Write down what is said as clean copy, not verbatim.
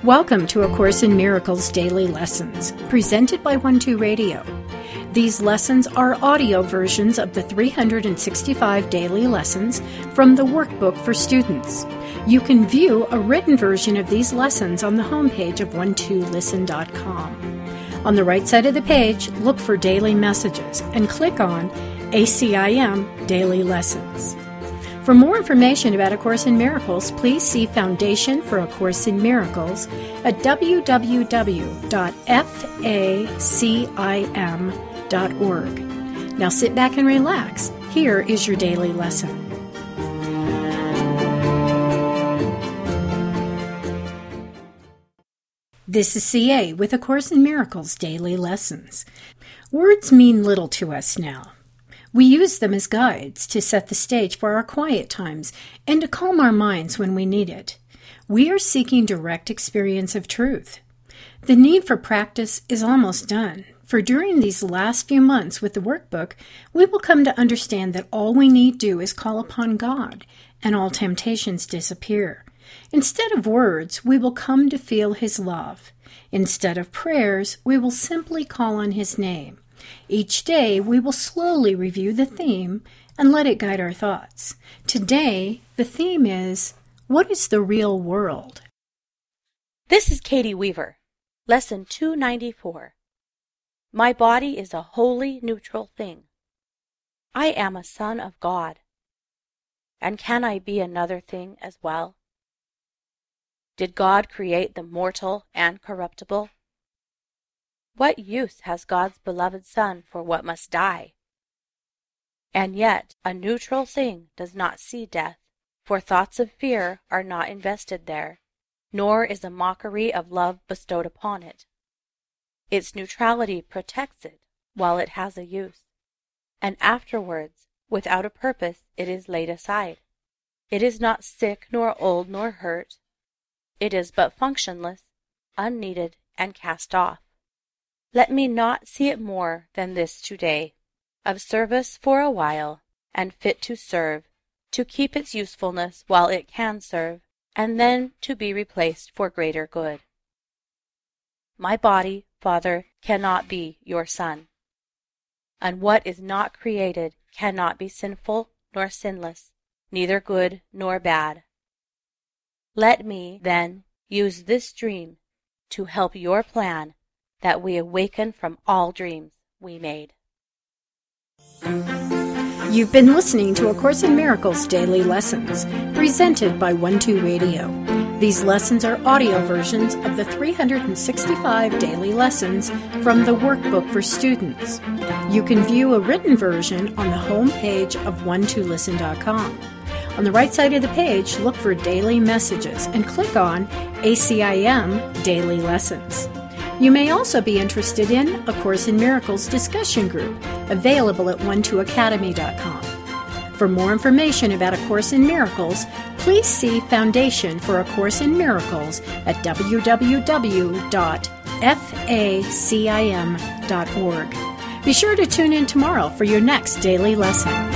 Welcome to A Course in Miracles Daily Lessons, presented by 12 Radio. These lessons are audio versions of the 365 daily lessons from the workbook for students. You can view a written version of these lessons on the homepage of 12listen.com. On the right side of the page, look for Daily Messages and click on ACIM Daily Lessons. For more information about A Course in Miracles, please see Foundation for A Course in Miracles at www.facim.org. Now sit back and relax. Here is your daily lesson. This is CA with A Course in Miracles Daily Lessons. Words mean little to us now. We use them as guides to set the stage for our quiet times and to calm our minds when we need it. We are seeking direct experience of truth. The need for practice is almost done, for during these last few months with the workbook, we will come to understand that all we need do is call upon God, and all temptations disappear. Instead of words, we will come to feel His love. Instead of prayers, we will simply call on His name. Each day, we will slowly review the theme and let it guide our thoughts. Today, the theme is, what is the real world? This is Katie Weaver, Lesson 294. My body is a wholly neutral thing. I am a son of God. And can I be another thing as well? Did God create the mortal and corruptible? What use has God's beloved Son for what must die? And yet a neutral thing does not see death, for thoughts of fear are not invested there, nor is a mockery of love bestowed upon it. Its neutrality protects it while it has a use, and afterwards, without a purpose, it is laid aside. It is not sick, nor old, nor hurt. It is but functionless, unneeded, and cast off. Let me not see it more than this today, of service for a while, and fit to serve, to keep its usefulness while it can serve, and then to be replaced for greater good. My body, Father, cannot be your son, and what is not created cannot be sinful nor sinless, neither good nor bad. Let me, then, use this dream to help your plan, that we awaken from all dreams we made. You've been listening to A Course in Miracles Daily Lessons, presented by 12 Radio. These lessons are audio versions of the 365 daily lessons from the workbook for students. You can view a written version on the home page of 12listen.com. On the right side of the page, look for Daily Messages and click on ACIM Daily Lessons. You may also be interested in A Course in Miracles discussion group, available at 12academy.com. For more information about A Course in Miracles, please see Foundation for A Course in Miracles at www.facim.org. Be sure to tune in tomorrow for your next daily lesson.